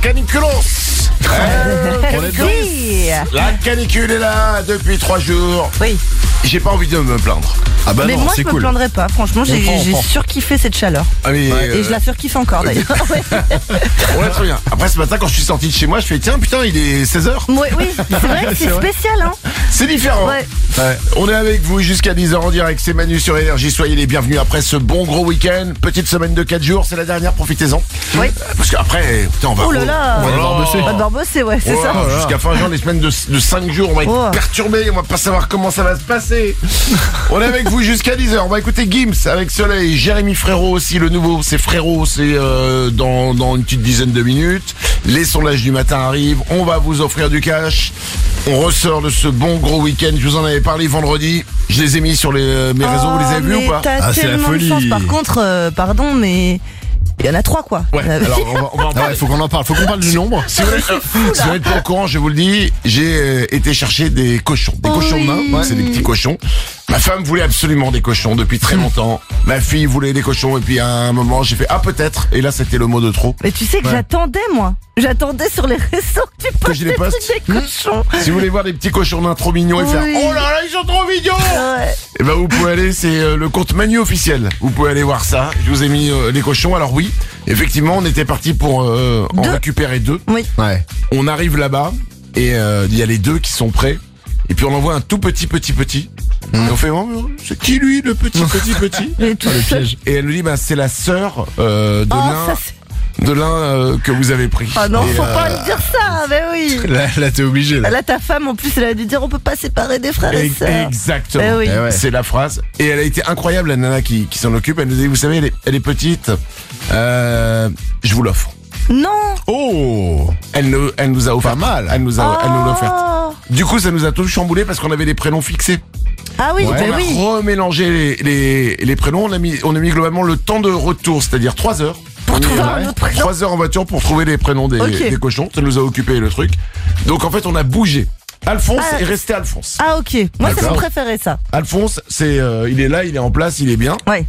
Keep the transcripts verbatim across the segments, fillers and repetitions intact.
caniculos. Euh, Oui. La canicule est là depuis trois jours. Oui. J'ai pas envie de me plaindre. Ah bah Mais non, moi, c'est je me cool. plaindrais pas. Franchement, j'ai, prend, on j'ai prend. surkiffé cette chaleur. Allez, Et je la surkiffe encore d'ailleurs. Ouais. on l'a très bien. Après ce matin, quand je suis sorti de chez moi, je fais tiens, putain, il est seize heures. Ouais, oui, c'est vrai que c'est spécial, hein. C'est différent. Ouais. Ouais. On est avec vous jusqu'à dix heures en direct. C'est Manu sur Énergie. Soyez les bienvenus après ce bon gros week-end. Petite semaine de quatre jours. C'est la dernière. Profitez-en. Oui. Euh, Parce qu'après, putain, on va. Oh là là. on va devoir bosser. On va devoir bosser, ouais, c'est Oh, ça. Jusqu'à fin juin, les semaines de, de cinq jours, on va être Oh. perturbés, on va pas savoir comment ça va se passer. On est avec vous jusqu'à dix heures. On va écouter Gims avec Soleil, Jérémy Frérot aussi, le nouveau, c'est Frérot, c'est euh, dans, dans une petite dizaine de minutes. Les sondages du matin arrivent, on va vous offrir du cash. On ressort de ce bon gros week-end, je vous en avais parlé vendredi, je les ai mis sur les, euh, mes réseaux, vous les avez Oh, vus mais ou pas? T'as Ah, c'est la tellement de folie. chance. Par contre, euh, pardon, mais il y en a trois, quoi. Ouais, alors on va, on va en Ah parler. ouais, faut qu'on en parle, faut qu'on parle du nombre. Si vous n'êtes si vous n'êtes pas au courant, je vous le dis, j'ai euh, été chercher des cochons. Des Oui. cochons de main, ouais, c'est des petits cochons. Ma femme voulait absolument des cochons depuis très longtemps. Ma fille voulait des cochons et puis à un moment j'ai fait ah peut-être. Et là c'était le mot de trop. Mais tu sais que Ouais. j'attendais, moi. J'attendais sur les réseaux que tu postes je les des poste. trucs des cochons. Si vous voulez voir des petits cochons nains trop mignons et faire Oui. oh là là ils sont trop mignons. Ouais. Et ben vous pouvez aller, c'est euh, le compte Manu officiel. Vous pouvez aller voir ça. Je vous ai mis euh, les cochons. Alors oui, effectivement on était parti pour euh, en Deux. récupérer deux. Oui. Ouais. On arrive là-bas et euh, il y a les deux qui sont prêts. Et puis on envoie un tout petit petit petit. Et on fait oh, c'est qui lui le petit petit petit? Et tout Ah, le ça. piège. Et elle nous dit bah c'est la sœur euh, de Oh, l'un ça c'est... de l'un euh, que vous avez pris. Oh non, Et, faut euh, pas me dire ça, mais oui. Là, là t'es obligé. Là. Là, ta femme, en plus, elle a dû dire on peut pas séparer des frères et ex- sœurs. Exactement. Eh oui. Eh ouais. C'est la phrase. Et elle a été incroyable la nana qui, qui s'en occupe. Elle nous dit vous savez elle est, elle est petite. Euh, je vous l'offre. Non. Oh, Elle nous elle nous a offert. Pas mal. Elle nous a elle nous l'a offert. Oh. Du coup ça nous a tout chamboulé parce qu'on avait des prénoms fixés. Ah oui, Ouais. bah On a oui. remélangé les, les, les prénoms. On a mis, on a mis globalement le temps de retour, c'est-à-dire trois heures. Pour On est, trouver euh, un autre prénom. trois heures en voiture pour trouver les prénoms des, Ok. des cochons. Ça nous a occupé le truc. Donc en fait, on a bougé. Alphonse Ah. est resté Alphonse. Ah ok, moi c'est D'accord. mon préféré ça. Alphonse, c'est, euh, il est là, il est en place, il est bien. Ouais.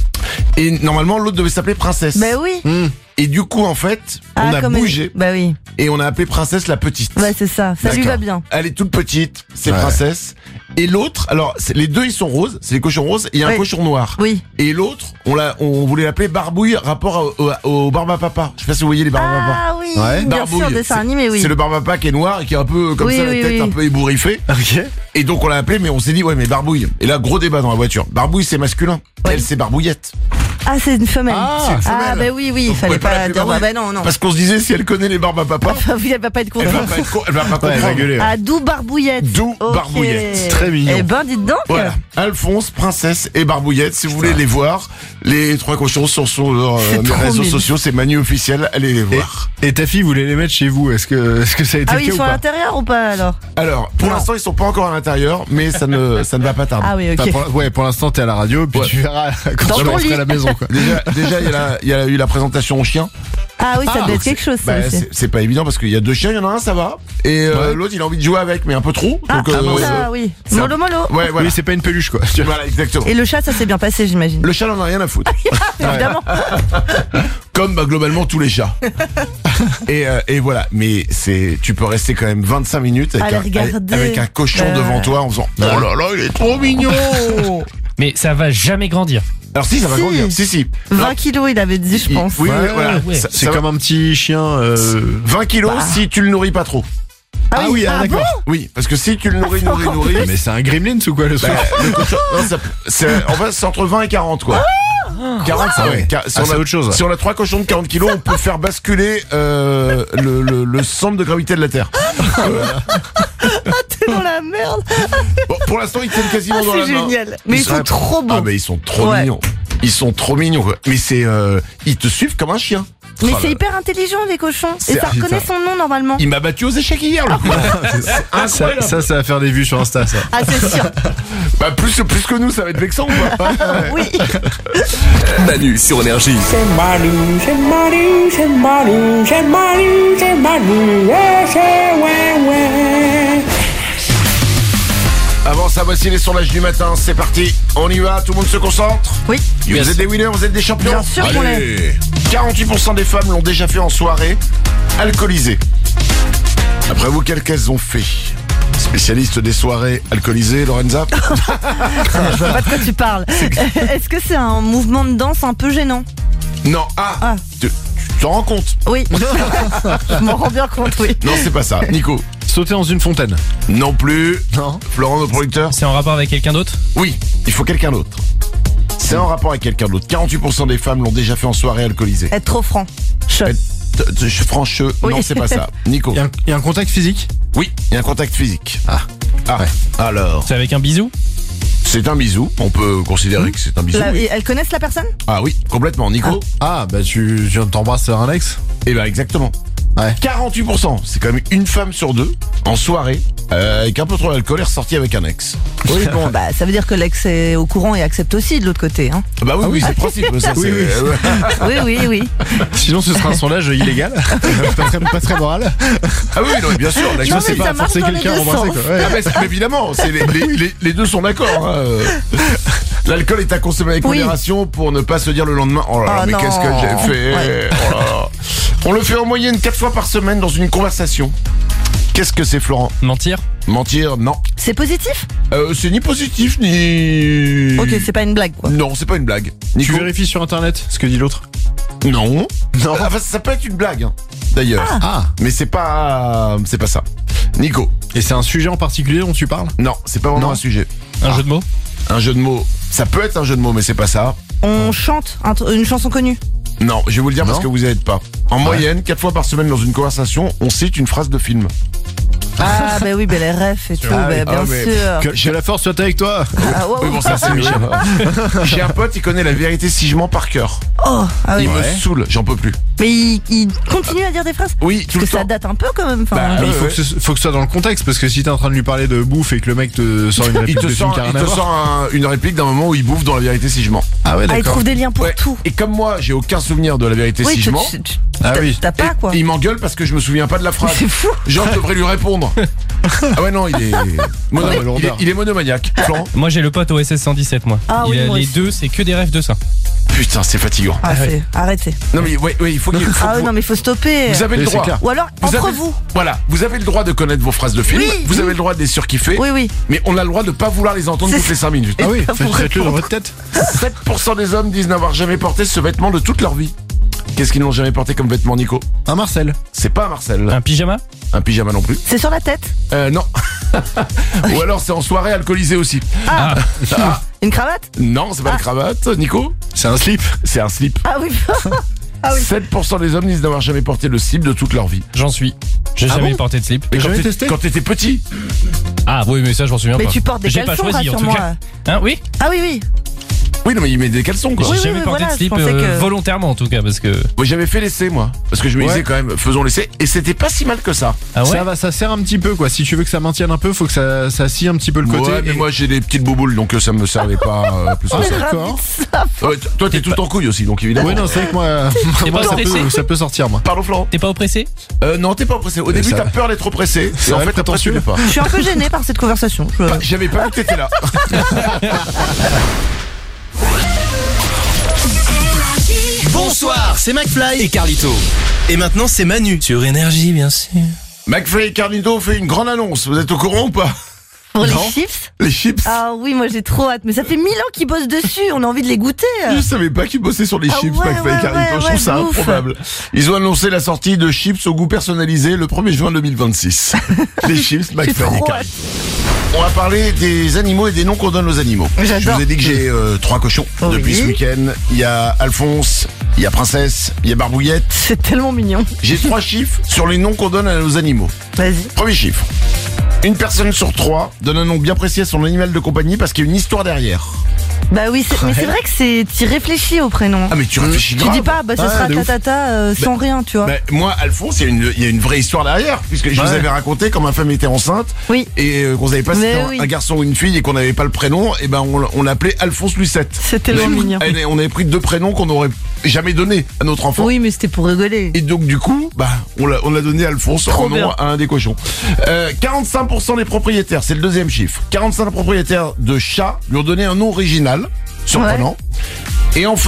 Et normalement, l'autre devait s'appeler Princesse. Bah oui. Et du coup, en fait, on Ah, a comme bougé elle- Bah oui. et on a appelé Princesse la petite. Ouais c'est ça. Ça lui D'accord. va bien. Elle est toute petite, c'est Ouais. Princesse. Et l'autre, alors c'est- les deux ils sont roses, c'est les cochons roses. Et il y a un Oui. cochon noir. Oui. Et l'autre, on l'a, on voulait l'appeler Barbouille, rapport au, au, au Barbe à Papa. Je sais pas si vous voyez les Barbes à Papa. Ah oui. Ouais. Bien Barbouille, sûr, dessin c'est- animé, oui. C'est le Barbe à Papa qui est noir et qui est un peu comme Oui, ça, la oui, tête oui. un peu ébouriffée. ok. Et donc on l'a appelé, mais on s'est dit ouais mais Barbouille. Et là gros débat dans la voiture. Barbouille c'est masculin, Oui. elle c'est Barbouillette. Ah c'est une femelle. Ah, c'est une Ah femelle. bah oui oui, Donc, il vous fallait pouvez pas pas l'appeler dire. Barbouille. Bah non non. Parce qu'on se disait si elle connaît les Barbes à Papa, Enfin, oui, elle va pas être elle va contente. pas être con- elle va pas Ouais, elle va comprendre. gueuler. Ah d'où Barbouillette. D'où Ok. Barbouillette. Très mignon. Eh ben dites donc. Voilà, Alphonse, Princesse et Barbouillette. Si vous voulez les voir, les trois cochons sont sur leurs C'est euh, mes trop réseaux mignon. sociaux, c'est Manu officiel, allez les Et, voir. et ta fille voulait les mettre chez vous. Est-ce que, est-ce que ça a été Ah le oui, cas ils ou sont à pas? l'intérieur ou pas alors? Alors, pour Non. l'instant, ils sont pas encore à l'intérieur, mais ça ne, ça ne va pas tarder. Ah oui, Enfin, ok. pour, ouais, pour l'instant t'es à la radio, puis Ouais. tu verras quand Dans tu ton rentreras lit. à la maison, quoi. Déjà, déjà, il y a, la- il y a eu la présentation aux chiens. Ah oui, ça Ah, doit être donc quelque chose ça Bah, aussi. c'est c'est pas évident parce qu'il y a deux chiens, il y en a un, ça va. Et euh, Ouais. l'autre, il a envie de jouer avec, mais un peu trop. Ah, Donc, euh, ça oui. ça- Mollo mollo. Ouais, voilà. Oui, c'est pas une peluche, quoi. Voilà, exactement. Et le chat, ça s'est bien passé, j'imagine. Le chat n'en a rien à foutre. Évidemment. Comme bah, globalement tous les chats. et, euh, et voilà, mais c'est, tu peux rester quand même vingt-cinq minutes avec, À les un, regarder. avec un cochon Ouais. devant toi en faisant oh là là, il est trop mignon. Mais ça va jamais grandir. Alors si, ça va Si. grandir. Si, si. vingt kilos, il avait dit, je Il- pense. Oui, oui, Ouais, voilà. ouais. Ça- C'est ça comme va- un petit chien. Euh... vingt kilos Bah. si tu le nourris pas trop. Ah oui, ah, d'accord. Oui, parce que si tu le nourris, c'est nourris, encore nourris. Mais c'est un gremlin ou quoi le soir? Bah, le cochon- non, ça- c'est, en fait, c'est entre vingt et quarante, quoi. quarante, ça, ouais. Car- si, Ah, on c'est a, autre chose. si on a trois cochons de quarante kilos, on peut faire basculer euh, le, le, le centre de gravité de la Terre. T'es dans la merde. Bon, pour l'instant, ils tiennent Ah, quasiment dans la c'est main. génial. Mais ils, sont sont- trop beaux. Ah, mais ils sont trop Ouais. mignons. Ils sont trop mignons, quoi. Mais c'est, euh, ils te suivent comme un chien. Mais Oh c'est là. hyper intelligent, les cochons. Et C'est- ça reconnaît son nom, normalement. Il m'a battu aux échecs hier, le coup. ça, ça, ça va faire des vues sur Insta, ça. Ah, c'est sûr. Bah, plus, plus que nous, ça va être vexant, ou pas? Oui. Manu sur Énergie. C'est Manu, c'est Manu, c'est Manu, c'est Manu, c'est Manu, ouais, c'est ouais, ouais. Avant ça, voici les sondages du matin. C'est parti. On y va. Tout le monde se concentre. Oui. Vous Yes. êtes des winners, vous êtes des champions. Bien sûr qu'on Allez. quarante-huit pour cent des femmes l'ont déjà fait en soirée. alcoolisées. Après vous, quelles qu'elles ont fait? Spécialiste des soirées alcoolisées, Lorenza? Je vois pas de quoi tu parles. Est-ce que c'est un mouvement de danse un peu gênant? Non, ah, Ah. Tu tu t'en rends compte? Oui. Je m'en rends bien compte, oui. Non, c'est pas ça. Nico? Sauter dans une fontaine. Non plus. Non. Florent, notre producteur? C'est en rapport avec quelqu'un d'autre? Oui, il faut quelqu'un d'autre. C'est en rapport avec quelqu'un d'autre. quarante-huit pour cent des femmes l'ont déjà fait en soirée alcoolisée. Être trop franc. Chut. T- t- Franche, Oui. non, c'est pas ça. Nico? Il y, a un- il y a un contact physique. Oui, il y a un contact physique. Ah. Ah, Ouais. alors, C'est avec un bisou? c'est un bisou. On peut considérer que c'est un bisou. La- oui. et elles connaissent la personne? Ah oui, complètement. Nico? Ah, bah tu, tu t'embrasses un ex. Eh ben exactement. Ouais. quarante-huit pour cent, c'est quand même une femme sur deux en soirée euh, avec un peu trop d'alcool est ressortie avec un ex. Oui, bon, bah, ça veut dire que l'ex est au courant et accepte aussi de l'autre côté, hein. Bah oui, oui, c'est le principe. Ça, Oui, c'est- oui. euh, ouais. Oui, oui, oui. Sinon, ce sera un sondage illégal. pas, très, pas très moral. Ah oui, non, mais bien sûr. Non, d'accord, mais c'est ça pas. marche forcer dans les quelqu'un à deux embrasser, sens. quoi. Ouais. Ah, mais c'est- mais évidemment, c'est les, les, les, les deux sont d'accord. Hein. euh. L'alcool est à consommer avec Oui. modération pour ne pas se dire le lendemain. Oh là là, Oh mais non. qu'est-ce que j'ai fait? Ouais. Oh là là. On le fait en moyenne quatre fois par semaine dans une conversation. Qu'est-ce que c'est, Florent? Mentir? Mentir? Non. C'est positif? Euh, c'est ni positif ni. Ok, c'est pas une blague, quoi. Non, c'est pas une blague. Tu Nico? vérifies sur internet ce que dit l'autre. Non. Non. Enfin, ça peut être une blague, hein, d'ailleurs. Ah. Mais c'est pas, c'est pas ça. Nico? Et c'est un sujet en particulier dont tu parles? Non, c'est pas vraiment Non. un sujet. Un jeu de mots? Un jeu de mots. Ça peut être un jeu de mots, mais c'est pas ça. On chante un tr- une chanson connue. Non, je vais vous le dire parce Non. que vous n'êtes pas. En moyenne, quatre fois par semaine dans une conversation, on cite une phrase de film. Ah, bah oui, bah les refs et tout, Ah oui. bah, bien Ah, mais- sûr. Que, que la force soit avec toi. Ah, ouais, Oui, ouais. bon, ça c'est Michel. J'ai un pote, il connaît la vérité si je mens par cœur. Oh, ah oui. Il Ouais. me saoule, j'en peux plus. Mais il, il continue à dire des phrases? Oui, tout Parce le que ça temps. date un peu quand même. Enfin, Bah, Mais il ouais, faut, ouais. que ce, faut que ce soit dans le contexte, parce que si t'es en train de lui parler de bouffe et que le mec te sort une Il réplique te de film sort, qui a il rien à te voir. sort un- une réplique d'un moment où il bouffe dans la vérité si je mens. Ah ouais, ah, il d'accord. trouve des liens pour Ouais. tout. Et comme moi, j'ai aucun souvenir de la vérité Oui, si je tu- mens. tu- tu- Ah t'as- oui. T'as pas, quoi. Et il m'engueule parce que je me souviens pas de la phrase. C'est fou. Genre, je devrais lui répondre. Ah ouais, non, il est, mono- Ouais, il est, lourdeur. il est monomaniaque. Florent? Moi j'ai le pote O S S cent dix-sept, moi. Ah Il oui, a moi les aussi. deux, c'est que des rêves de ça. Putain, c'est fatigant. Ah, c'est... Arrêtez. Non mais ouais, ouais, il faut qu'il faut Ah que oui, vous, non, mais il faut stopper. vous avez le Oui, c'est droit. clair. Ou alors, Vous entre avez- vous. Voilà, vous avez le droit de connaître vos phrases de film, Oui, vous oui. avez le droit de les surkiffer, Oui, oui. mais on a le droit de pas vouloir les entendre C'est toutes les ça. cinq minutes. Ah oui, Pas pour faites-le dans répondre. votre tête. sept pour cent des hommes disent n'avoir jamais porté ce vêtement de toute leur vie. Qu'est-ce qu'ils n'ont jamais porté comme vêtement, Nico? Un Marcel. C'est pas un Marcel. Un pyjama? Un pyjama non plus. C'est sur la tête. Euh, non. Ou alors c'est en soirée alcoolisée aussi. Ah, Ah, Une cravate? non, c'est pas une cravate. Nico? C'est un slip. C'est un slip. Ah oui. Ah oui. sept pour cent des hommes disent n'avoir jamais porté le slip de toute leur vie. j'en suis. J'ai Ah jamais bon porté de slip. Mais quand jamais t'es- testé quand t'étais petit? Ah oui, mais ça je m'en souviens Mais pas. tu portes des J'ai pas caleçons, choisi en tout rassure-moi. cas. Hein, oui? Ah oui, oui. Oui, non, mais il met des caleçons, quoi. J'ai Oui, oui, jamais oui, porté voilà, de je slip pensais euh, que- volontairement en tout cas parce que. Moi, j'avais fait l'essai, moi. Parce que je me disais Ouais. quand même, faisons l'essai. Et c'était pas si mal que ça. Ah ouais? Ça va, ça sert un petit peu quoi. Si tu veux que ça maintienne un peu, faut que ça, ça scie un petit peu le côté. Ouais, mais et- moi, j'ai des petites bouboules, donc euh, ça me servait pas euh, plus que Ah, ça. d'accord. Ouais, t- toi, t'es tout en couille aussi, donc évidemment. Ouais, non, c'est vrai que moi, T'es moi, pas ça, stressé? peut, ça peut sortir moi. Pardon, Florent? T'es pas oppressé? Euh, non, t'es pas oppressé. Au Mais début, ça t'as va. peur d'être oppressé. C'est Et en vrai, fait, après, tu prétentieux. l'es pas. Je suis un peu gênée par cette conversation. Je- Bah, J'avais pas vu que t'étais là. Bonsoir, c'est McFly et Carlito. Et maintenant, c'est Manu sur Énergie, bien sûr. McFly et Carlito fait une grande annonce. Vous êtes au courant ou pas? Pour les Non. chips? Les chips. Ah oui, moi j'ai trop hâte. Mais ça fait mille ans qu'ils bossent dessus. On a envie de les goûter. Je savais pas qu'ils bossaient sur les Ah chips, ouais, McFly et ouais, Carlito. ouais, Je trouve ça ouais, de ouf. improbable. Ils ont annoncé la sortie de chips au goût personnalisé le premier juin deux mille vingt-six. Les chips, McFly et trop Carlito. On va parler des animaux et des noms qu'on donne aux animaux. Je J'adore. vous ai dit que j'ai euh, trois cochons Oui. depuis ce week-end. Il y a Alphonse, il y a Princesse, il y a Barbouillette. C'est tellement mignon. J'ai trois chiffres sur les noms qu'on donne à nos animaux. Vas-y. Premier chiffre. Une personne sur trois donne un nom bien précis à son animal de compagnie parce qu'il y a une histoire derrière. Bah oui, c'est- mais c'est vrai que c'est, t'y réfléchis au prénom. Ah mais tu réfléchis Tu grave. dis pas, bah ce Ah, sera de ouf. tatata euh, sans rien, tu vois. Bah, moi, Alphonse, il y, a une- il y a une vraie histoire derrière, puisque je vous Ouais. avais raconté quand ma femme était enceinte Oui. et euh, qu'on savait pas si Mais c'était un, oui. un garçon ou une fille et qu'on n'avait pas le prénom, et ben on, on l'appelait Alphonse Lucette. C'est tellement Mais- mignon. et on avait pris deux prénoms qu'on n'aurait jamais donnés à notre enfant. Oui, mais c'était pour rigoler. Et donc du coup, bah, on l'a, on l'a donné Alphonse Trop en nom bien. à un des cochons. Euh, quarante-cinq pour cent des propriétaires, c'est le deuxième chiffre. quarante-cinq propriétaires de chats lui ont donné un nom original, surprenant. Et enfin,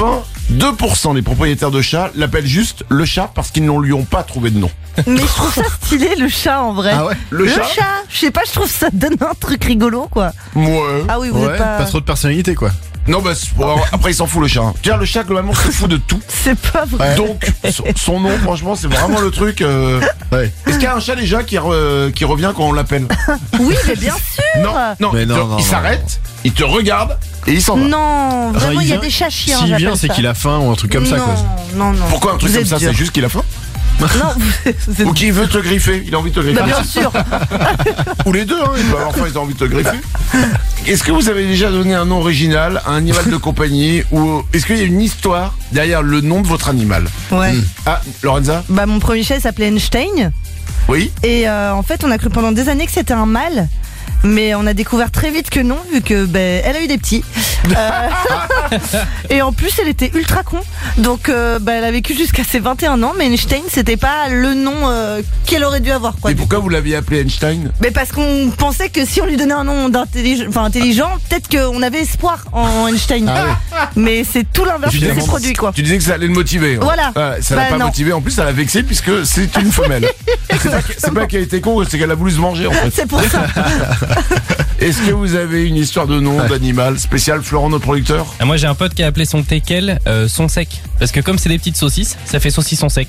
deux pour cent des propriétaires de chats l'appellent juste le chat parce qu'ils ne lui ont pas trouvé de nom. Mais je trouve ça stylé, le chat, en vrai. Ah ouais. Le, chat, je sais pas, je trouve ça donne un truc rigolo, quoi. Ouais. Ah oui, vous Ouais, êtes pas... pas trop de personnalité quoi. Non, bah, c'est pour- après, il s'en fout le chat. hein. Tiens, le chat, globalement, se fout de tout. C'est pas vrai. Donc, son, son nom, franchement, c'est vraiment le truc. euh, Ouais. Est-ce qu'il y a un chat déjà qui, re- qui revient quand on l'appelle? Oui, mais bien sûr. Non, non, Mais non, genre, non, il non. s'arrête, il te regarde et il s'en va. Non, vraiment, Enfin, il y a vient- des chats chiens. S'il j'appelle vient, c'est ça. qu'il a faim ou un truc comme ça non, quoi. Non, non. Pourquoi un truc Vous comme êtes ça? dur. C'est juste qu'il a faim? Non, vous, vous êtes... Ou qu'il veut te griffer? Il a envie de te griffer? Bah, bien sûr. Ou les deux, hein, il peut avoir faim, il a envie de te griffer. Est-ce que vous avez déjà donné un nom original à un animal de compagnie ou est-ce qu'il y a une histoire derrière le nom de votre animal? Ouais. Ah, Lorenza? Bah, mon premier chat il s'appelait Einstein. Oui? Et euh, en fait, on a cru pendant des années que c'était un mâle. Mais on a découvert très vite que non, vu que ben elle a eu des petits. Euh, et en plus, elle était ultra con. Donc, euh, ben, elle a vécu jusqu'à ses vingt et un ans. Mais Einstein, c'était pas le nom euh, qu'elle aurait dû avoir, quoi. Et pourquoi vous l'aviez appelé Einstein? Mais parce qu'on pensait que si on lui donnait un nom d'intelligent, enfin intelligent, peut-être qu'on avait espoir en Einstein. Mais c'est tout l'inverse qui s'est Finalement, produit, quoi. Tu disais que ça allait le motiver. hein. Voilà. Ouais, ça l'a Bah, pas non. motivé. En plus, ça l'a vexé puisque c'est une femelle. C'est pas, que- c'est pas qu'elle était con, c'est qu'elle a voulu se manger en fait. C'est pour ça. Est-ce que vous avez une histoire de nom d'animal spécial, Florent, notre producteur? Ah, moi j'ai un pote qui a appelé son teckel euh, son sec. Parce que comme c'est des petites saucisses, ça fait saucisson sec.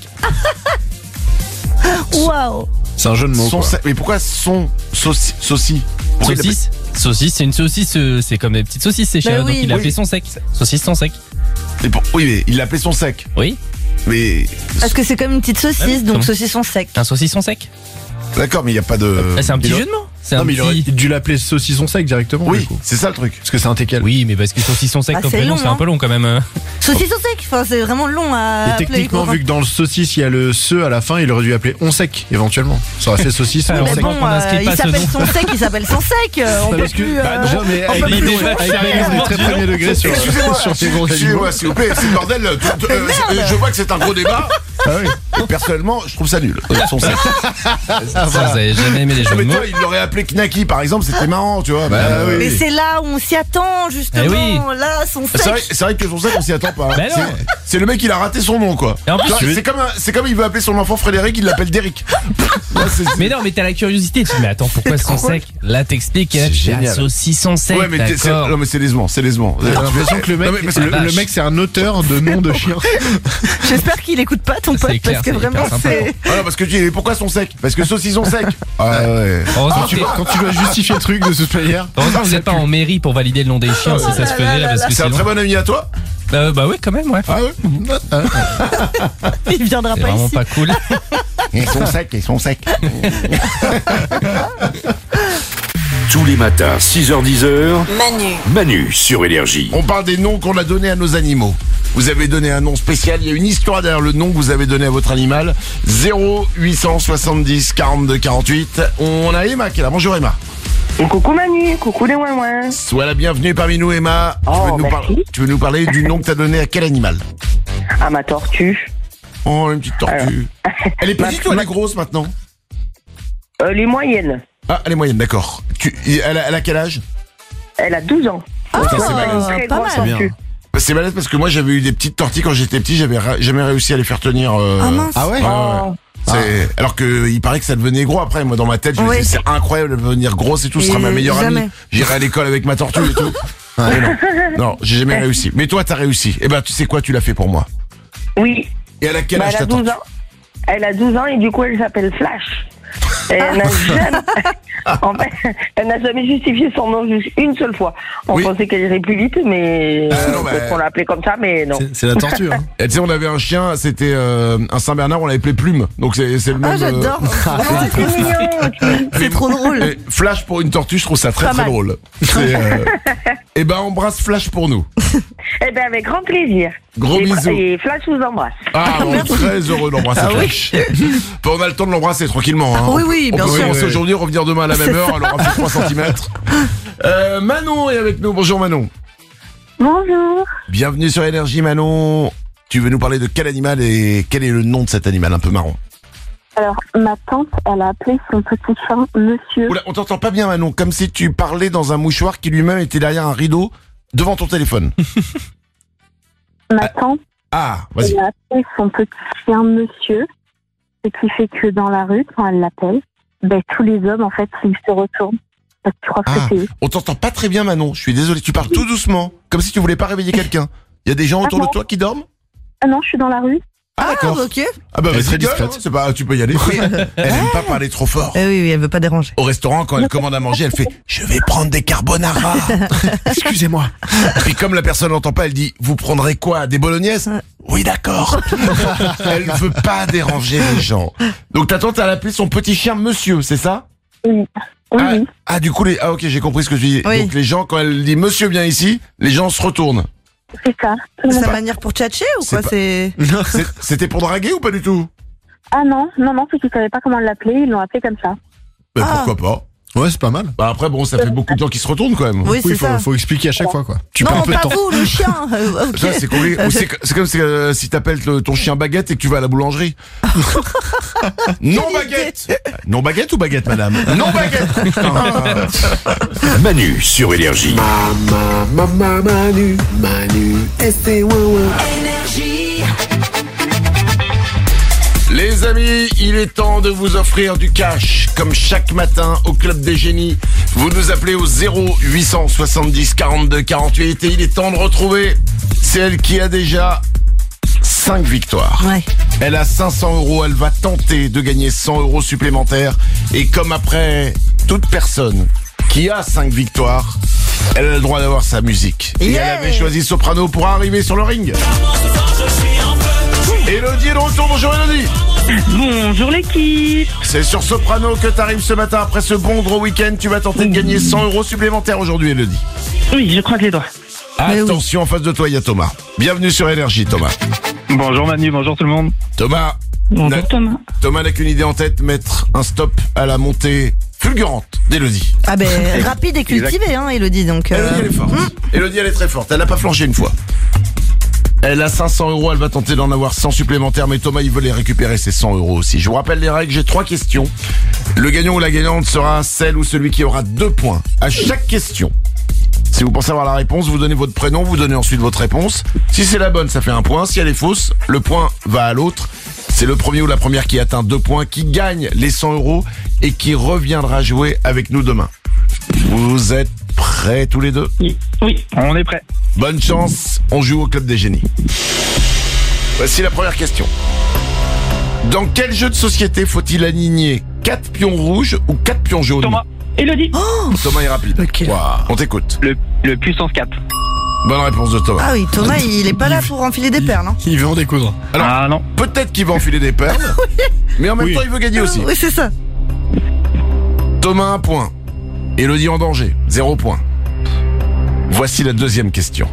Waouh. C'est un jeu de mots Son quoi. sa- Mais pourquoi son sauci sauci Pourquoi il Saucisse Saucisse, c'est une saucisse, euh, c'est comme des petites saucisses, ces Bah chiens. oui. Donc il a Oui. appelé son sec. Saucisse son sec. l'appelle- Et pour- Oui, mais il l'appelait son sec. Oui, Mais Parce que c'est comme une petite saucisse, Ah oui, donc comment saucisson sec. un saucisson sec. d'accord, mais il y a pas de. Ah, c'est un petit il a- jeu de mots. C'est Non un mais il aurait petit... dû l'appeler saucisson sec directement. Oui, du coup. c'est ça le truc. Parce que c'est un teckel. Oui, mais parce que saucisson sec Ah, comme c'est prénom, long, c'est un hein. peu long quand même. euh. Saucisson sec, enfin c'est vraiment long à Et appeler. techniquement, quoi. vu que dans le saucisse il y a le se à la fin, il aurait dû appeler on sec éventuellement. Ça aurait fait saucisse Ah, on Mais sec. heureusement bon, qu'on n'inscrit euh, pas il ce s'appelle nom. son sec, il s'appelle son sec. euh, On Non, peut parce que- plus. bah, euh, non, mais on avec peut les plus noms, changer. avec les noms, on est très premier degré sur, Excusez-moi, sur ces gros animaux. excusez-moi, s'il vous plaît, c'est le bordel. tout- tout- euh, Merde. je vois que c'est un gros débat. Ah oui. Et personnellement, je trouve ça nul. Son sec. Ça, vous avez jamais aimé les jeux de Mais mots. toi, il l'aurait appelé Knacky par exemple, c'était marrant, tu vois. Bah Euh, oui. Mais c'est là où on s'y attend, justement. Eh oui. Là, son C'est vrai, sec. c'est vrai que son sec, on s'y attend pas. hein. Bah non. C'est- C'est le mec, il a raté son nom, quoi. Et en plus, Tu vois, tu veux- c'est comme, un- c'est comme il veut appeler son enfant Frédéric, il l'appelle Derrick. Ouais, c'est- Mais non, mais t'as la curiosité. Tu dis, mais attends, pourquoi son trop sec? Là, t'expliques, hein, C'est tu fais un génial. saucisson sec. Ouais, mais t'es- c'est, d'accord. non, mais c'est décevant, c'est décevant. J'ai l'impression que le mec, Non, mais parce le, que- le mec c'est un auteur de noms de chiens. J'espère qu'il écoute pas ton C'est pote clair, parce que c'est hyper vraiment sympa. c'est. Ah non, parce que tu dis, pourquoi son sec? Parce que saucisson sec. Ah ouais. Heureusement, Quand tu, que t'es- quand tu dois justifier le truc de toute manière. heureusement que vous n'êtes pas en mairie pour valider le nom des chiens si ça se faisait là, parce que C'est un sinon. très bon ami à toi? Euh, bah oui, quand même, ouais. Ah ouais? Il viendra C'est pas vraiment ici. pas cool. Ils sont secs, ils sont secs. Tous les matins, six heures dix. Manu. Manu sur Énergie. On parle des noms qu'on a donnés à nos animaux. Vous avez donné un nom spécial, il y a une histoire derrière le nom que vous avez donné à votre animal. zéro huit cent soixante-dix quarante-deux quarante-huit. On a Emma qui est là. Bonjour Emma. Coucou Manu, coucou les ouin Sois la bienvenue parmi nous Emma. Oh, tu, veux nous merci. par- tu veux nous parler du nom que tu as donné à quel animal? à ma tortue. Oh, une petite tortue. Elle est Ma- petite ou elle ma- est grosse maintenant? Euh, les moyennes. Ah, elle est moyenne, d'accord. Tu- Elle, a- elle a quel âge? Elle a douze ans. Ah, c'est balèze. Très pas grosse mal. tortue. C'est balèze parce que moi j'avais eu des petites tortilles quand j'étais petit, j'avais ra- jamais réussi à les faire tenir. euh, Ah mince. Ah ouais. ouais, ouais, ouais. Oh. C'est- Alors que il paraît que ça devenait gros après. Moi dans ma tête, je me Oui. disais c'est incroyable, elle va devenir grosse et tout, ce sera Et ma meilleure jamais. amie. J'irai à l'école avec ma tortue et tout. Mais non, non, j'ai jamais réussi. Mais toi t'as réussi. Eh ben tu sais quoi, tu l'as fait pour moi. Oui, Et elle a quel bah, âge elle ta a douze tortue? ans. Elle a douze ans et du coup elle s'appelle Flash. Et elle n'a jamais... en fait, elle n'a jamais justifié son nom juste une seule fois. On Oui. pensait qu'elle irait plus vite, mais Ah, non, peut-être bah, qu'on l'a appelée comme ça, mais non. C'est- C'est la tortue. Hein. Et tu sais, on avait un chien, c'était euh, un Saint-Bernard, on l'avait appelé Plume. Donc c'est c'est le même. Ah, j'adore. Oh, c'est mignon. C'est trop drôle. euh, Flash pour une tortue, je trouve ça très Pas très mal. drôle. C'est, euh... Eh ben embrasse Flash pour nous. Eh bien, avec grand plaisir. Gros et, bisous. Et Flash vous embrasse. Ah, on est très heureux d'embrasser Ah oui. Flash. Bon, on a le temps de l'embrasser tranquillement. Hein. Oui, oui, on bien peut sûr. commencer Oui, oui. aujourd'hui, revenir demain à la même C'est heure, ça. elle aura fait trois centimètres. Euh, Manon est avec nous. Bonjour Manon. Bonjour. Bienvenue sur Énergie Manon. Tu veux nous parler de quel animal et quel est le nom de cet animal un peu marron? Alors, ma tante, elle a appelé son petit chien Monsieur. Oula, on t'entend pas bien Manon, comme si tu parlais dans un mouchoir qui lui-même était derrière un rideau devant ton téléphone. Ma tante, Ah, vas-y. Elle a appelé son petit chien monsieur, ce qui fait que dans la rue, quand elle l'appelle, ben, tous les hommes, en fait, ils se retournent. Parce qu'ils croient que Ah, c'est eux. on t'entend pas très bien, Manon. Je suis désolé. Tu parles tout doucement, comme si tu voulais pas réveiller quelqu'un. Il y a des gens autour Ah de bon toi qui dorment? Ah non, je suis dans la rue. Ah, d'accord. Ah, ok. Ah bah Elle est vas-y, très gueule, discrète. hein, c'est pas, tu peux y aller. Elle aime pas parler trop fort. Eh oui, oui, elle veut pas déranger. Au restaurant, quand elle commande à manger, elle fait « Je vais prendre des carbonara ». Excusez-moi. Puis comme la personne n'entend pas, elle dit « Vous prendrez quoi? Des bolognaises ?» Oui, d'accord. Elle veut pas déranger les gens. Donc ta tante, elle a appelé son petit chien monsieur, c'est ça? Oui. Oui, ah, oui. ah, du coup, les... ah ok, j'ai compris ce que tu dis. Oui. Donc les gens, quand elle dit « Monsieur, viens ici », les gens se retournent. C'est ça. Tout le C'est monde- sa manière pour tchatcher ou C'est quoi? pas- C'est. C'est- C'était pour draguer ou pas du tout? Ah non, non, non, c'est qu'ils savaient pas comment l'appeler, ils l'ont appelé comme ça. Ben Ah. pourquoi pas? Ouais, c'est pas mal. Bah après, bon, ça fait beaucoup de gens qui se retournent quand même. Oui, c'est faut, ça. faut expliquer à chaque fois, quoi. Tu perds Non, un peu de pas temps. vous, le chien. Euh, ok. Ça, c'est compliqué. Ou c'est que- c'est comme si, euh, si t'appelles le- ton chien Baguette et que tu vas à la boulangerie. Non baguette. Non baguette ou baguette, madame? Non baguette. Putain. Manu sur Énergie. Mama, mama, Manu, Manu, este wawa. Les amis, il est temps de vous offrir du cash. Comme chaque matin au Club des Génies, vous nous appelez au zéro huit cent soixante-dix quarante-deux quarante-huit et il est temps de retrouver celle qui a déjà cinq victoires. Ouais. Elle a cinq cents euros, elle va tenter de gagner cent euros supplémentaires. Et comme après toute personne qui a cinq victoires, elle a le droit d'avoir sa musique. Et Yeah. elle avait choisi Soprano pour arriver sur le ring. Élodie est de retour, bonjour Élodie. Bonjour l'équipe. C'est sur Soprano que t'arrives ce matin après ce bon gros week-end. Tu vas tenter de gagner cent euros supplémentaires aujourd'hui Élodie. Oui, je croise les doigts. Mais oui. Attention, en face de toi il y a Thomas. Bienvenue sur Énergie Thomas. Bonjour Manu, bonjour tout le monde. Thomas, Bonjour n'a- Thomas. Thomas n'a qu'une idée en tête, mettre un stop à la montée fulgurante d'Élodie. Ah ben, rapide et cultivé, hein, Elodie, donc. euh, Élodie elle est forte. Élodie elle est très forte, elle n'a pas flanché une fois. Elle a cinq cents euros, elle va tenter d'en avoir cent supplémentaires, mais Thomas il veut les récupérer ses cent euros aussi. Je vous rappelle les règles, j'ai trois questions. Le gagnant ou la gagnante sera celle ou celui qui aura deux points à chaque question. Si vous pensez avoir la réponse, vous donnez votre prénom, vous donnez ensuite votre réponse. Si c'est la bonne, ça fait un point. Si elle est fausse, le point va à l'autre. C'est le premier ou la première qui atteint deux points, qui gagne les cent euros et qui reviendra jouer avec nous demain. Vous êtes prêts tous les deux? Oui, on est prêt. Bonne chance, on joue au Club des Génies. Voici la première question. Dans quel jeu de société faut-il aligner quatre pions rouges ou quatre pions jaunes? Thomas, Élodie, Thomas est rapide. Ok. Waouh, on t'écoute. le, le puissance quatre. Bonne réponse de Thomas. Ah oui, Thomas, il est pas là pour enfiler des perles, hein. Il veut en découdre. Alors, Ah non, peut-être qu'il va enfiler des perles, mais en même Oui. temps il veut gagner aussi. Oui, c'est ça. Thomas un point. Élodie en danger, zéro point. Voici la deuxième question.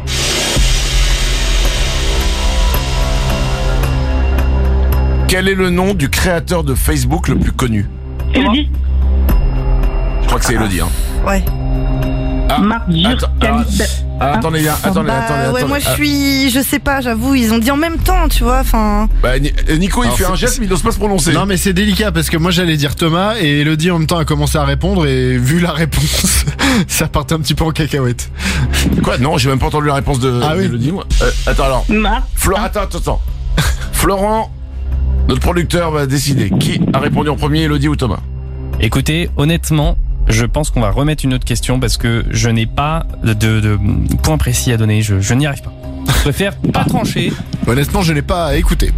Quel est le nom du créateur de Facebook le plus connu? Élodie. Je crois que c'est Élodie, hein. Ouais. Ah, Marc attends, ah, ah, attendez bien, attendez, Bah, attendez, attendez. ouais, moi je Ah, suis, je sais pas, j'avoue, ils ont dit en même temps, tu vois, enfin. bah, Ni- Nico il Alors, fait un c'est- geste mais il n'ose pas se prononcer. Non mais c'est délicat parce que moi j'allais dire Thomas et Elodie en même temps a commencé à répondre et vu la réponse ça partait un petit peu en cacahuète. Quoi? Non, j'ai même pas entendu la réponse de Ah oui. d'Élodie, moi. Euh, attends alors. Marc. Flo, attends, attends, attends. Florent, notre producteur va décider. Qui a répondu en premier, Élodie ou Thomas? Écoutez, honnêtement, je pense qu'on va remettre une autre question parce que je n'ai pas de, de point précis à donner. Je, je n'y arrive pas. Je préfère pas trancher. Honnêtement je l'ai pas écouté.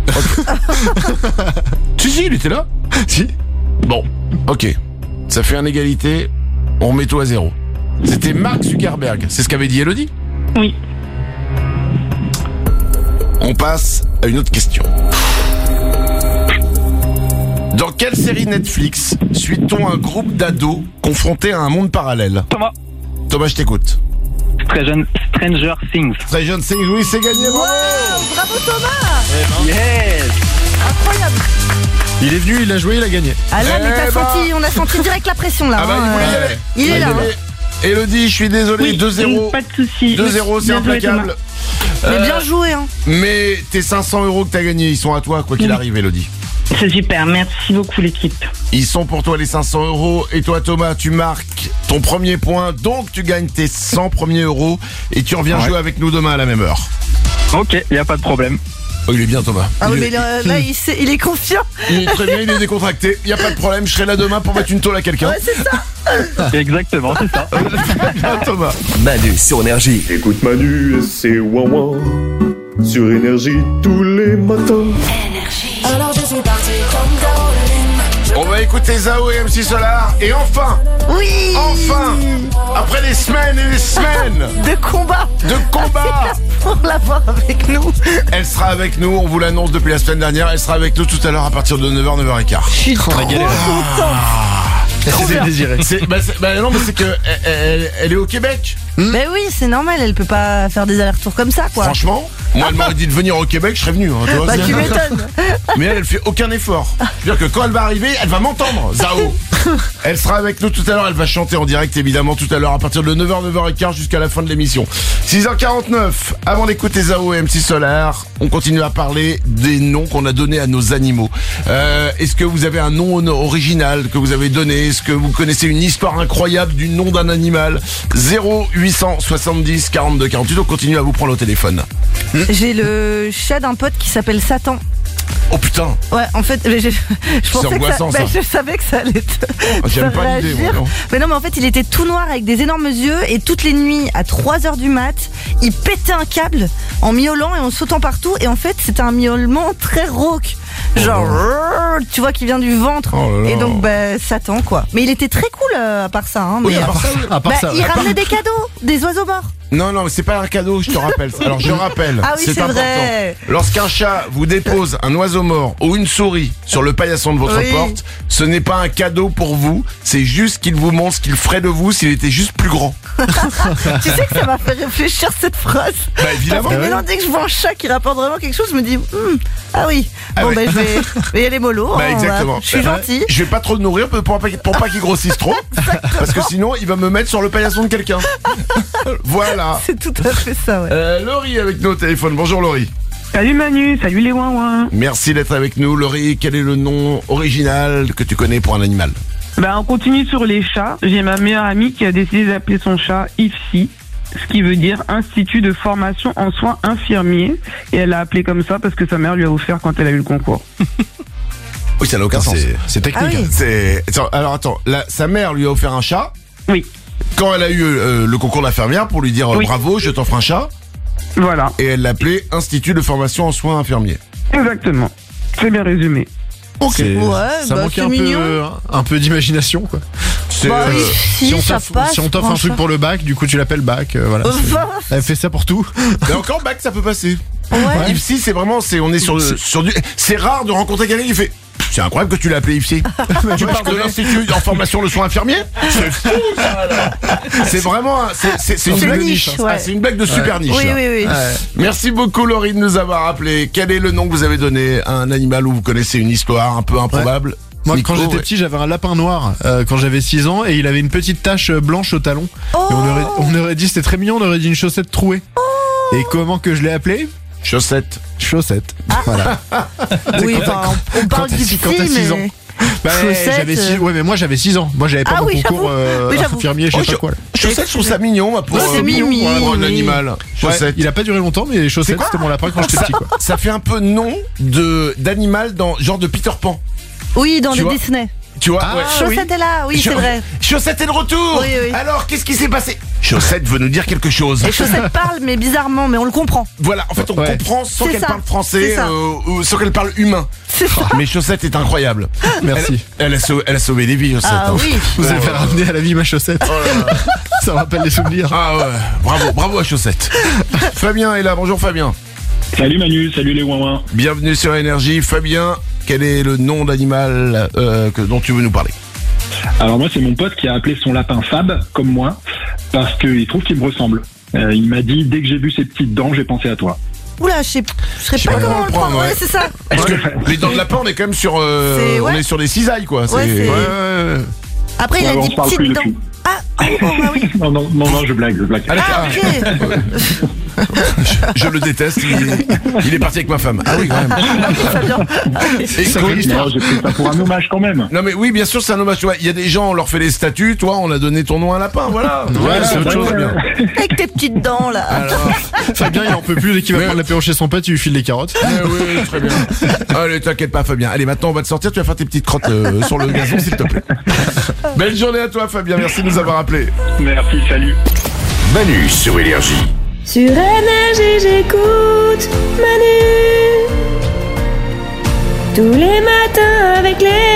Si, si, il était là. Si. Bon, ok. Ça fait un égalité. On remet tout à zéro. C'était Mark Zuckerberg. C'est ce qu'avait dit Élodie? Oui. On passe à une autre question. Dans quelle série Netflix suit-on un groupe d'ados confrontés à un monde parallèle? Thomas, Thomas, je t'écoute. Stranger, Stranger Things. Très jeune Things, oui, c'est gagné, bravo! Wow, bravo Thomas, Yes. incroyable. Il est venu, il a joué, il a gagné. Ah là, mais Eh t'as bah. senti, on a senti direct la pression là. Ah bah, hein, il voulait y euh, aller. il est là. hein. Élodie, Élodie, je suis désolé, Oui, deux zéro. Pas de soucis. deux zéro, c'est Bien joué, implacable. Mais Euh, bien joué, hein. Mais tes cinq cents euros que t'as gagnés, ils sont à toi, quoi qu'il Oui. arrive, Élodie. Thomas. C'est super, merci beaucoup l'équipe. Ils sont pour toi les cinq cents euros. Et toi, Thomas, tu marques ton premier point. Donc, tu gagnes tes cent premiers euros. Et tu reviens Ouais. jouer avec nous demain à la même heure. Ok, y a pas de problème. Oh, il est bien Thomas. Ah il, oui, est, mais là, là, il, sait- il est confiant. il est très bien, il est décontracté. Il y a pas de problème, je serai là demain pour mettre une tôle à quelqu'un. Ouais, c'est ça. Exactement, c'est ça. Bien Thomas. Manu sur Énergie. Écoute Manu et c'est ouin sur Énergie tous les matins. Alors je suis parti comme Caroline. On va écouter Zao et M C Solar. Et enfin, Oui. enfin, après des semaines et des semaines De combat. de combat, Pour l'avoir avec nous. elle sera avec nous, on vous l'annonce depuis la semaine dernière, elle sera avec nous tout à l'heure à partir de neuf heures, neuf heures quinze. Je suis trop galère. contente. C'est désiré. C'est, bah, c'est- bah non, mais c'est que elle, elle- elle est au Québec. Mais oui, c'est normal, elle peut pas faire des allers-retours comme ça, quoi. Franchement, moi elle m'aurait dit de venir au Québec, je serais venu. Hein, tu vois, Bah, c'est- tu m'étonnes. Mais elle, elle fait aucun effort. C'est-à-dire que quand elle va arriver, elle va m'entendre, Zao. Elle sera avec nous tout à l'heure, elle va chanter en direct évidemment tout à l'heure à partir de neuf heures, neuf heures quinze jusqu'à la fin de l'émission. six heures quarante-neuf, avant d'écouter Zao et M C Solar, on continue à parler des noms qu'on a donnés à nos animaux. Euh, est-ce que vous avez un nom original que vous avez donné? Est-ce que vous connaissez une histoire incroyable du nom d'un animal? Zéro huit cent soixante-dix quarante-deux quarante-huit, on continue à vous prendre au téléphone. J'ai le chat d'un pote qui s'appelle Satan. Oh putain, Ouais, en fait, mais je, je pensais que angoissant, ça, ça. bah, je savais que ça allait te j'aime faire pas l'idée, moi, réagir. non. Mais non, mais en fait, il était tout noir avec des énormes yeux et toutes les nuits à trois heures du mat, il pétait un câble en miaulant et en sautant partout et en fait, c'était un miaulement très rauque. Genre, rrrr, tu vois, qui vient du ventre. Oh là là. Et donc, bah, Satan, quoi. Mais il était très cool euh, à part ça. Hein, Oui, mais, à part ça, oui. À part bah, ça, il ouais. ramenait des cadeaux, des oiseaux morts. Non, non, mais c'est pas un cadeau, je te rappelle. Alors, je rappelle. Ah oui, c'est important. vrai. Lorsqu'un chat vous dépose un oiseau mort ou une souris sur le paillasson de votre Oui. porte, ce n'est pas un cadeau pour vous, c'est juste qu'il vous montre ce qu'il ferait de vous s'il était juste plus grand. Tu sais que ça m'a fait réfléchir cette phrase. Bah, évidemment. Parce que maintenant, dès que je vois un chat qui rapporte vraiment quelque chose, je me dis, hmm, ah oui, Ah bon, ouais. ben, je vais, je vais y aller mollo. Bah, hein, exactement. voilà. Je suis Bah, gentil. Je vais pas trop le nourrir pour pour pas, pour pas qu'il grossisse trop. Parce que sinon, il va me mettre sur le paillasson de quelqu'un. Voilà. C'est tout à fait ça, ouais. Euh, Laurie avec nous au téléphone. Bonjour Laurie. Salut Manu, salut les ouin Merci d'être avec nous. Laurie, quel est le nom original que tu connais pour un animal? Bah on continue sur les chats. J'ai ma meilleure amie qui a décidé d'appeler son chat I F S I, ce qui veut dire Institut de formation en soins infirmiers. Et elle l'a appelé comme ça parce que sa mère lui a offert quand elle a eu le concours. Oui, ça n'a aucun sens. C'est- C'est technique. Ah oui. hein. C'est attends, alors attends, la- sa mère lui a offert un chat. Oui, Quand elle a eu euh, le concours d'infirmière pour lui dire euh, Oui. bravo, je t'offre un chat, voilà, et elle l'appelait Institut de formation en soins infirmiers. exactement. C'est bien résumé. C'est- Ouais, ça bah, manquait c'est un peu, mignon. euh, un peu d'imagination, quoi. C'est Bah, euh, oui, si, si on ça t'offre passe. si on t'offre pour un truc chat. pour le bac, du coup tu l'appelles bac, euh, voilà. c'est- Enfin, Elle fait ça pour tout. mais encore bac, ça peut passer. ouais. I F S I, c'est vraiment, c'est on est sur le, sur du. C'est rare de rencontrer quelqu'un qui fait. C'est incroyable que tu l'as appelé I F S I. Tu parles de l'institut en formation de soins infirmiers. C'est fou ça. alors. C'est vraiment, un- c'est c'est- c'est une C'est blague niche, Ah, ouais. c'est une blague de super niche. Oui, là. oui, oui. Merci beaucoup Laurie de nous avoir appelé. Quel est le nom que vous avez donné à un animal où vous connaissez une histoire un peu improbable? Moi, Nico, quand j'étais ouais. petit, j'avais un lapin noir euh, quand j'avais six ans et il avait une petite tache euh, blanche au talon. Oh. Et on aurait, on aurait dit, c'était très mignon, on aurait dit une chaussette trouée. Et comment que je l'ai appelé? Chaussette. Chaussette. Voilà. Oui, enfin, on parle quand du t'as- quand psy, t'as six ans. mais... Bah, Chaussette, j'avais six, euh. ouais, mais moi j'avais six ans. Moi j'avais pas Ah mon oui, concours j'avoue. euh, Oui, j'avoue. infirmier, je Oh, sais pas quoi. là. Chaussette, je trouve ça mignon, moi, pour, Ouais, c'est euh, mimi, pour, pour un oui. animal. Ouais, Chaussette. il a pas duré longtemps, mais chaussette, quoi c'était mon lapin quand j'étais ça, petit, quoi. ça fait un peu nom de d'animal dans genre de Peter Pan. Oui, dans Tu les vois Disney. Tu vois Ah, ouais. Chaussette est là, oui, c'est Cha- vrai. Chaussette est de retour. Oui, oui. Alors, qu'est-ce qui s'est passé? Chaussette veut nous dire quelque chose. Et Chaussette parle, mais bizarrement, mais on le comprend. Voilà, en fait, on Ouais. comprend sans C'est qu'elle ça. parle français, C'est ça. euh, ou sans qu'elle parle humain. C'est ça. Mais Chaussette est incroyable. Merci. Elle, elle a sauvé, elle a sauvé des vies, Chaussette. Ah hein. oui. Vous avez fait ramener à la vie ma chaussette. Ça me rappelle les souvenirs. Ah ouais, bravo, bravo à Chaussette. Fabien est là, bonjour Fabien. Salut Manu, salut les ouin Bienvenue sur Énergie. Fabien, quel est le nom d'animal euh, que, dont tu veux nous parler? Alors moi c'est mon pote qui a appelé son lapin Fab, comme moi, parce qu'il trouve qu'il me ressemble. Euh, il m'a dit, dès que j'ai vu ses petites dents, j'ai pensé à toi. Oula, je sais, je serais Je sais pas pas comment comment le le prendre, prendre. ouais. Ouais, c'est ça. Parce que les dents de lapin, on est quand même sur, euh, C'est- ouais. on est sur des cisailles, quoi. Ouais, c'est- ouais, ouais. Après, il Ouais, a on dit se parle plus petites dents. depuis. Ah, Non, non, non, non, je blague, je blague. Ah, d'accord. je, je le déteste, il, il est parti avec ma femme. Ah oui, quand même. Et Ça quand- fait l'histoire, j'ai pris ça pour un hommage quand même. Non mais oui, bien sûr, c'est un hommage. Tu vois, il y a des gens, on leur fait des statues. Toi, on a donné ton nom à un lapin. Voilà. Ouais, c'est autre chose. très bien. Avec tes petites dents là. Alors, Fabien, il en peut plus dès qu'il va Mais- prendre l'apéro chez son pote, il lui file des carottes. mais oui, très bien. Allez, t'inquiète pas, Fabien. Allez, maintenant, on va te sortir. Tu vas faire tes petites crottes euh, sur le gazon, s'il te plaît. Belle journée à toi, Fabien. Merci de nous avoir appelés. Merci, salut. Manu sur Énergie. Sur Énergie, j'écoute Manu. Tous les matins avec les